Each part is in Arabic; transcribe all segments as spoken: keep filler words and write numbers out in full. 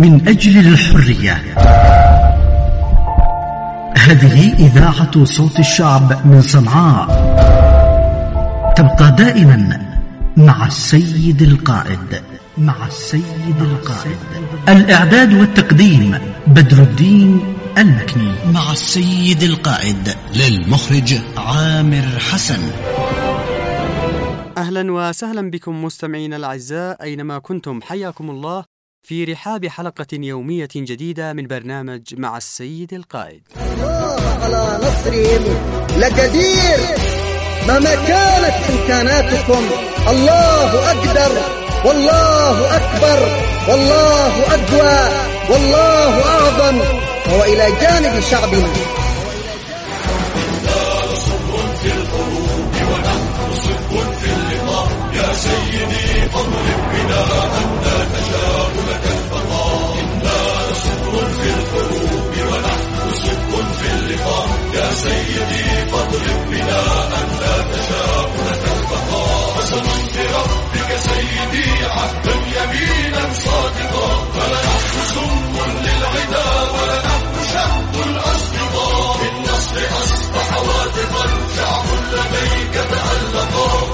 من أجل الحرية. هذه إذاعة صوت الشعب من صنعاء، تبقى دائما مع السيد القائد. مع السيد القائد. الإعداد والتقديم بدر الدين المكني. مع السيد القائد للمخرج عامر حسن. أهلا وسهلا بكم مستمعين الأعزاء أينما كنتم، حياكم الله في رحاب حلقة يومية جديدة من برنامج مع السيد القائد. الله على نصرهم لقدير، مهما كانت إمكاناتكم الله أقدر، والله أكبر، والله أقوى، والله أعظم، وهو إلى جانب شعبنا. يا سيدي فاضرب بنا أن نشاء لك البقاء، إنا صبر في الحروب ونحن صدق في اللقاء. يا سيدي فاضرب بنا أن نشاء لك البقاء. قسم بربك سيدي عهدا يمينا صادقا، فلنحن سم للعدا ولنحن شهد الأصدقاء. بالنصر أصبح واثقا شعب لديك تألقا.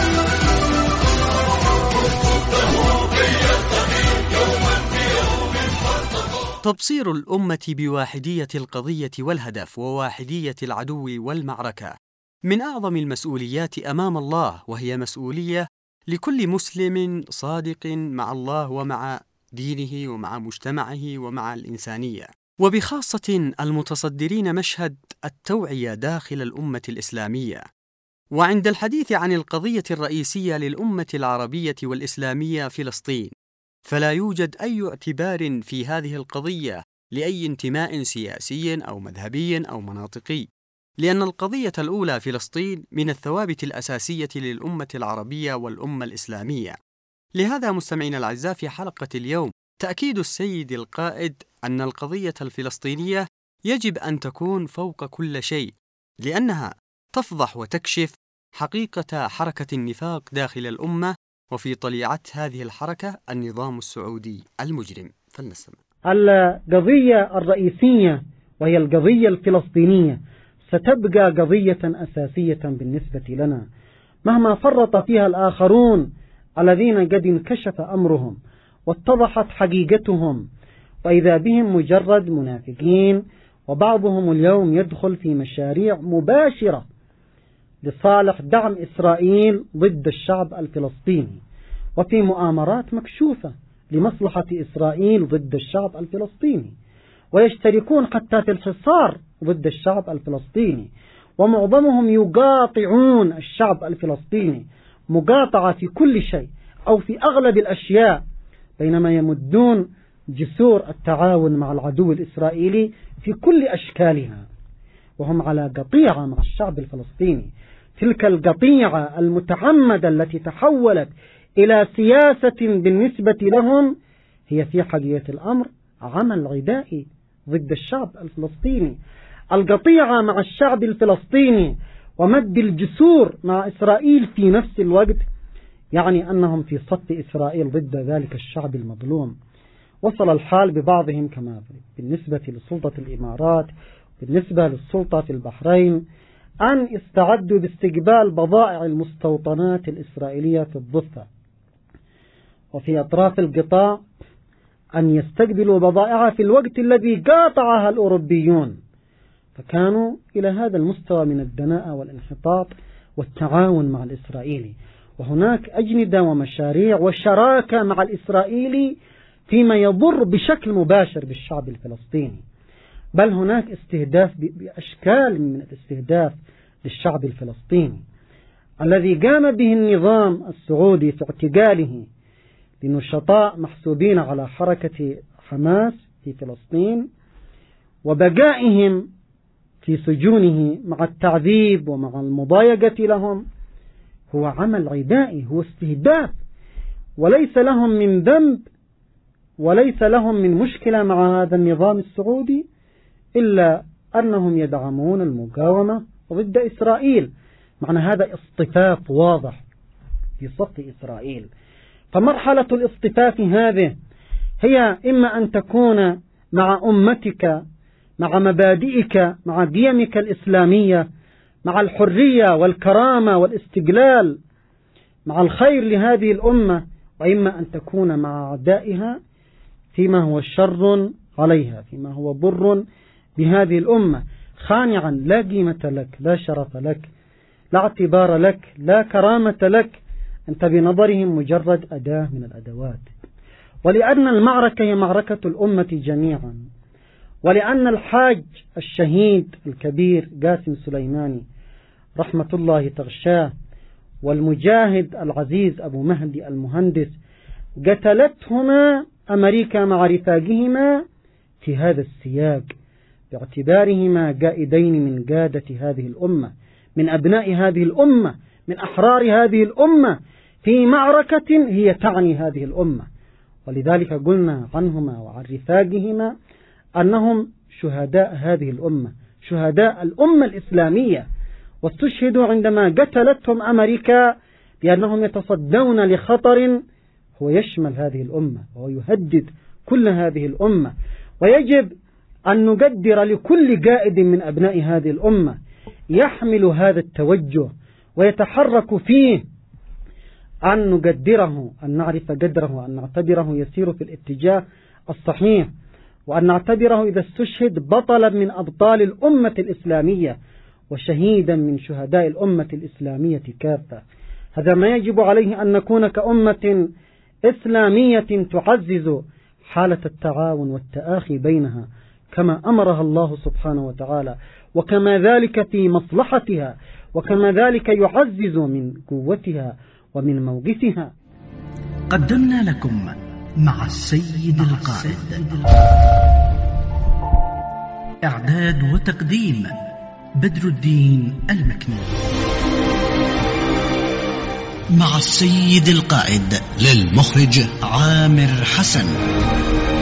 تبصير الأمة بواحدية القضية والهدف وواحدية العدو والمعركة من أعظم المسؤوليات أمام الله، وهي مسؤولية لكل مسلم صادق مع الله ومع دينه ومع مجتمعه ومع الإنسانية، وبخاصة المتصدرين مشهد التوعية داخل الأمة الإسلامية. وعند الحديث عن القضية الرئيسية للأمة العربية والإسلامية فلسطين، فلا يوجد أي اعتبار في هذه القضية لأي انتماء سياسي أو مذهبي أو مناطقي، لأن القضية الأولى فلسطين من الثوابت الأساسية للأمة العربية والأمة الإسلامية. لهذا مستمعينا الأعزاء، في حلقة اليوم تأكيد السيد القائد أن القضية الفلسطينية يجب أن تكون فوق كل شيء، لأنها تفضح وتكشف حقيقة حركة النفاق داخل الأمة، وفي طليعة هذه الحركة النظام السعودي المجرم. فلنستمع. القضية الرئيسية وهي القضية الفلسطينية ستبقى قضية أساسية بالنسبة لنا، مهما فرط فيها الآخرون الذين قد انكشف أمرهم واتضحت حقيقتهم، وإذا بهم مجرد منافقين، وبعضهم اليوم يدخل في مشاريع مباشرة لصالح دعم إسرائيل ضد الشعب الفلسطيني، وفي مؤامرات مكشوفة لمصلحة إسرائيل ضد الشعب الفلسطيني، ويشتركون حتى في الحصار ضد الشعب الفلسطيني، ومعظمهم يقاطعون الشعب الفلسطيني مقاطعة في كل شيء أو في أغلب الأشياء، بينما يمدون جسور التعاون مع العدو الإسرائيلي في كل أشكالها، وهم على قطيعة مع الشعب الفلسطيني. تلك القطيعة المتعمدة التي تحولت إلى سياسة بالنسبة لهم هي في حقيقة الأمر عمل عدائي ضد الشعب الفلسطيني. القطيعة مع الشعب الفلسطيني ومد الجسور مع إسرائيل في نفس الوقت يعني أنهم في صف إسرائيل ضد ذلك الشعب المظلوم. وصل الحال ببعضهم كما بالنسبة لسلطة الإمارات، بالنسبة للسلطة في البحرين، أن استعدوا باستقبال بضائع المستوطنات الإسرائيلية في الضفة وفي أطراف القطاع، أن يستقبلوا بضائعها في الوقت الذي قاطعها الأوروبيون، فكانوا إلى هذا المستوى من الدناءة والانحطاط والتعاون مع الإسرائيلي. وهناك أجندة ومشاريع وشراكة مع الإسرائيلي فيما يضر بشكل مباشر بالشعب الفلسطيني، بل هناك استهداف بأشكال من الاستهداف للشعب الفلسطيني الذي قام به النظام السعودي في اعتقاله لنشطاء محسوبين على حركة حماس في فلسطين وبقائهم في سجونه مع التعذيب ومع المضايقة لهم. هو عمل عدائي، هو استهداف، وليس لهم من ذنب وليس لهم من مشكلة مع هذا النظام السعودي إلا أنهم يدعمون المقاومة ضد إسرائيل. معنى هذا اصطفاف واضح في صف إسرائيل. فمرحلة الاصطفاف هذه هي إما أن تكون مع أمتك، مع مبادئك، مع قيمك الإسلامية، مع الحرية والكرامة والاستقلال، مع الخير لهذه الأمة، وإما أن تكون مع أعدائها فيما هو شر عليها، فيما هو ضر بهذه الأمة، خانعا لا قيمة لك، لا شرف لك، لا اعتبار لك، لا كرامة لك، أنت بنظرهم مجرد أداة من الأدوات. ولأن المعركة هي معركة الأمة جميعا، ولأن الحاج الشهيد الكبير قاسم سليماني رحمة الله تغشاه والمجاهد العزيز أبو مهدي المهندس قتلتهما أمريكا مع رفاقهما في هذا السياق، باعتبارهما قائدين من قادة هذه الأمة، من أبناء هذه الأمة، من أحرار هذه الأمة، في معركة هي تعني هذه الأمة. ولذلك قلنا عنهما وعن رفاقهما أنهم شهداء هذه الأمة، شهداء الأمة الإسلامية، واستشهدوا عندما قتلتهم أمريكا بأنهم يتصدون لخطر هو يشمل هذه الأمة وهو يهدد كل هذه الأمة. ويجب أن نقدر لكل قائد من أبناء هذه الأمة يحمل هذا التوجه ويتحرك فيه، أن نقدره، أن نعرف قدره، أن نعتبره يسير في الاتجاه الصحيح، وأن نعتبره إذا استشهد بطلا من أبطال الأمة الإسلامية وشهيدا من شهداء الأمة الإسلامية كافة. هذا ما يجب عليه أن نكون كأمة إسلامية تعزز حالة التعاون والتآخي بينها كما أمرها الله سبحانه وتعالى، وكما ذلك في مصلحتها، وكما ذلك يعزز من قوتها ومن موقفها. قدمنا لكم مع السيد القائد. إعداد وتقديم بدر الدين المكنون. مع السيد القائد، للمخرج عامر حسن.